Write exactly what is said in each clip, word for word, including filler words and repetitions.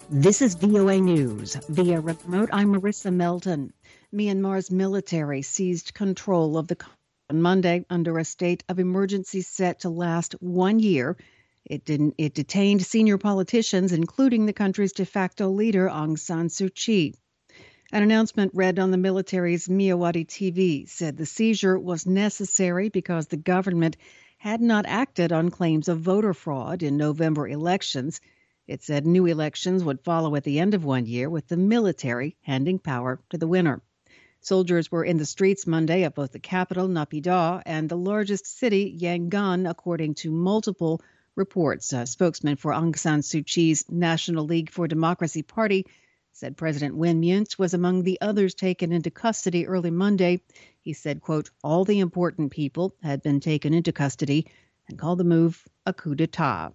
This is V O A News. Via remote, I'm Marissa Melton. Myanmar's military seized control of the country on Monday under a state of emergency set to last one year. It didn't. It detained senior politicians, including the country's de facto leader, Aung San Suu Kyi. An announcement read on the military's Myawaddy T V said the seizure was necessary because the government had not acted on claims of voter fraud in November elections. It said new elections would follow at the end of one year, with the military handing power to the winner. Soldiers were in the streets Monday at both the capital, Naypyidaw, and the largest city, Yangon, according to multiple reports. A spokesman for Aung San Suu Kyi's National League for Democracy Party said President Win Myint was among the others taken into custody early Monday. He said, quote, all the important people had been taken into custody, and called the move a coup d'etat.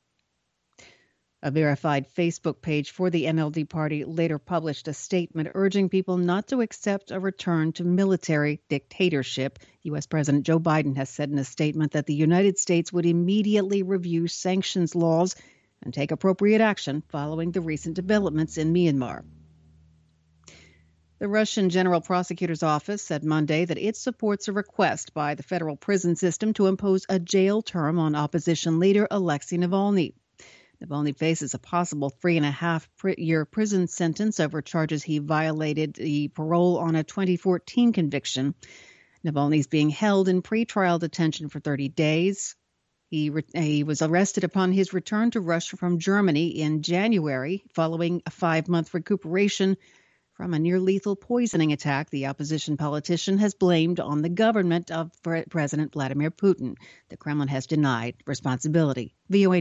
A verified Facebook page for the N L D party later published a statement urging people not to accept a return to military dictatorship. U S. President Joe Biden has said in a statement that the United States would immediately review sanctions laws and take appropriate action following the recent developments in Myanmar. The Russian General Prosecutor's Office said Monday that it supports a request by the federal prison system to impose a jail term on opposition leader Alexei Navalny. Navalny faces a possible three and a half year prison sentence over charges he violated the parole on a twenty fourteen conviction. Navalny is being held in pretrial detention for thirty days. He, re- he was arrested upon his return to Russia from Germany in January, following a five-month recuperation from a near-lethal poisoning attack the opposition politician has blamed on the government of President Vladimir Putin. The Kremlin has denied responsibility. V O A